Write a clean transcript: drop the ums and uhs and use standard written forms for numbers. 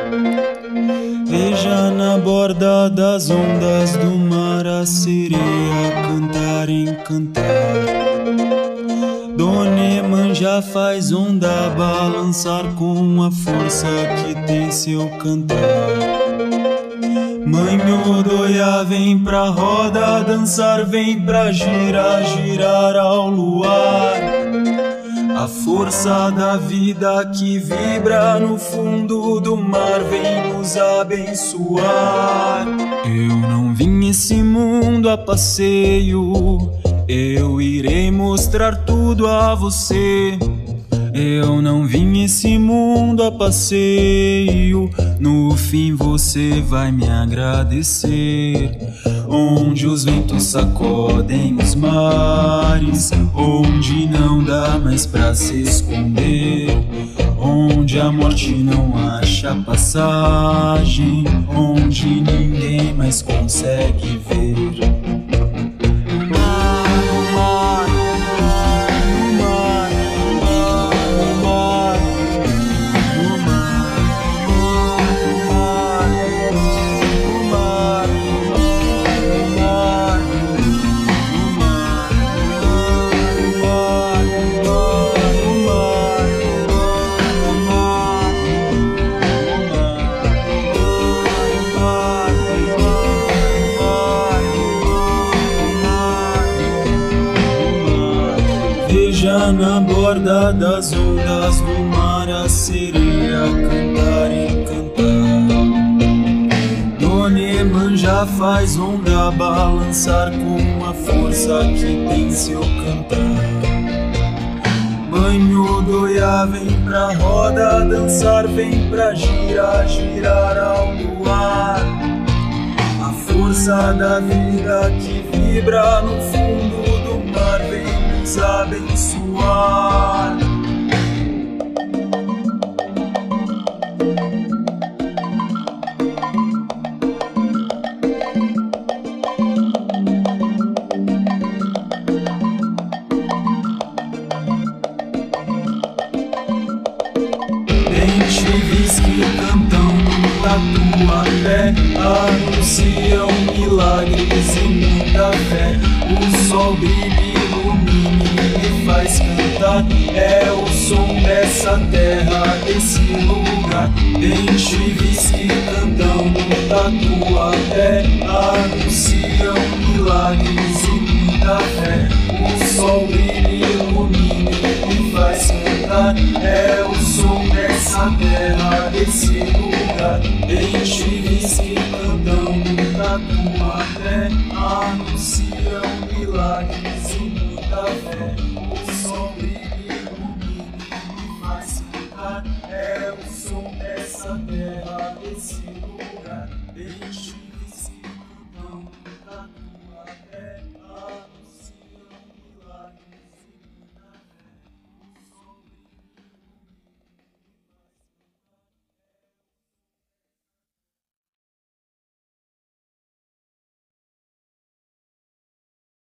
Veja na borda das ondas do mar a sereia cantar, encantar. Dona Iemanjá faz onda balançar com a força que tem seu cantar. Mãe Odoiá vem pra roda dançar, vem pra girar, girar ao luar. A força da vida que vibra no fundo do mar vem nos abençoar. Eu não vim esse mundo a passeio, eu irei mostrar tudo a você. Eu não vim esse mundo a passeio, no fim você vai me agradecer. Onde os ventos sacodem os mares, onde não dá mais pra se esconder, onde a morte não acha passagem, onde ninguém mais consegue ver. Veja na borda das ondas do mar a sereia cantar, encantar. Dona Iemanjá faz onda balançar com a força que tem seu cantar. Mãe Odoiá vem pra roda dançar, vem pra girar, girar ao luar. A força da vida que vibra no fundo do mar vem nos abençoar. Bem-te-vis que cantam no Tatuapé, anunciam milagres e muita fé. O sol brilha, ilumine e faz cantar, é o som dessa terra, desse lugar. Bem-te-vis que cantam no Tatuapé, anunciam milagres e muita fé. O sol brilha, ilumine e faz cantar, é o som dessa terra, desse lugar. Bem-te-vis que cantam no Tatuapé, anunciam milagres e muita fé. O sol brilha, ilumine e faz cantar, é o som dessa terra, desse lugar.